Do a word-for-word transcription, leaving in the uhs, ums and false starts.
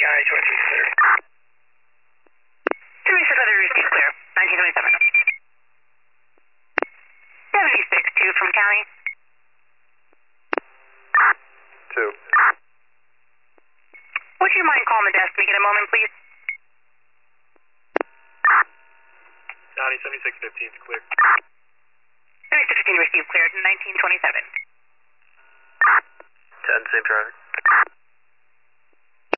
County twenty-six clear. seventy-six weather received clear, nineteen twenty-seven. seventy-six two from County. Two. Would you mind calling the desk to me in a moment, please? County seventy-six fifteen is clear. seventy-six fifteen received clear, nineteen twenty-seven. ten, same traffic.